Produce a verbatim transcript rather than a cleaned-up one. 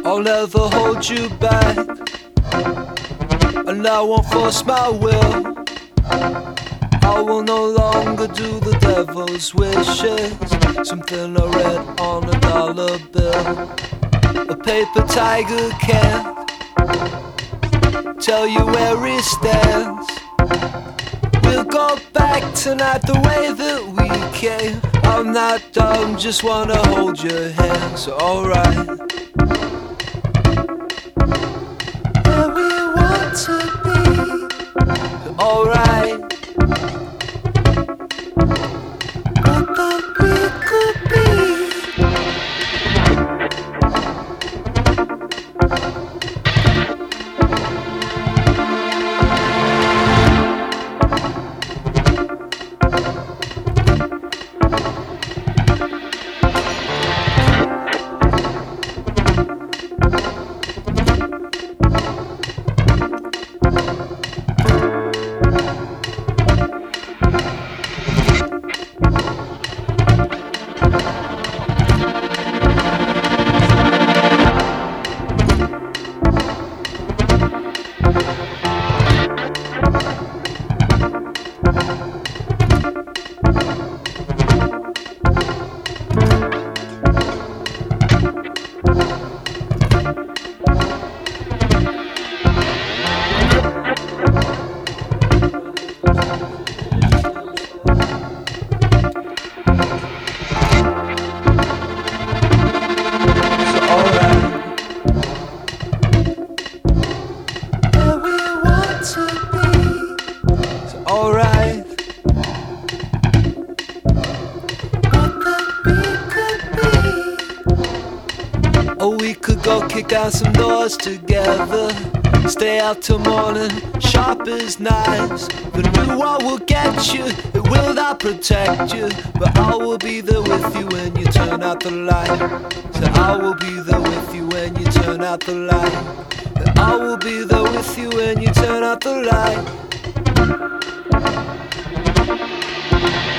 I'll never hold you back, and I won't force my will. I will no longer do the devil's wishes. Something I read on a dollar bill. A paper tiger can't tell you where he stands. We'll go back tonight the way that we came. I'm not dumb, just wanna hold your hand. So alright, where we want to be. So alright, what thought we could be. Alright, what that we could be. Oh, we could go kick down some doors together, stay out till morning, sharp as knives. The new one will get you, it will not protect you, but I will be there with you when you turn out the light. So I will be there with you when you turn out the light. I will be there with you when you turn out the light.